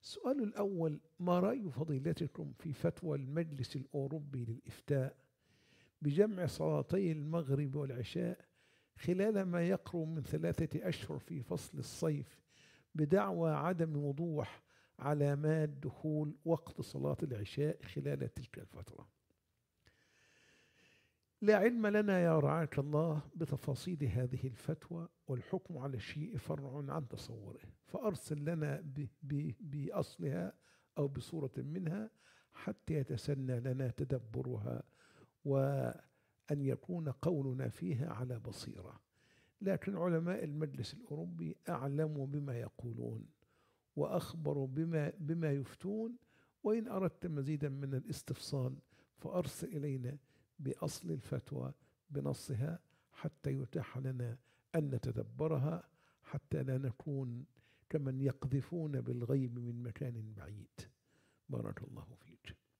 السؤال الأول: ما رأي فضيلتكم في فتوى المجلس الأوروبي للإفتاء بجمع صلاتي المغرب والعشاء خلال ما يقرب من 3 أشهر في فصل الصيف، بدعوى عدم وضوح علامات دخول وقت صلاة العشاء خلال تلك الفترة؟ لا علم لنا يا رعاك الله بتفاصيل هذه الفتوى، والحكم على الشيء فرع عن تصوره، فأرسل لنا بأصلها أو بصورة منها حتى يتسنى لنا تدبرها، وأن يكون قولنا فيها على بصيرة. لكن علماء المجلس الأوروبي أعلموا بما يقولون وأخبروا بما يفتون. وإن أردت مزيدا من الاستفصال فأرسل إلينا بأصل الفتوى بنصها حتى يتاح لنا أن نتدبرها، حتى لا نكون كمن يقذفون بالغيب من مكان بعيد. بارك الله فيك.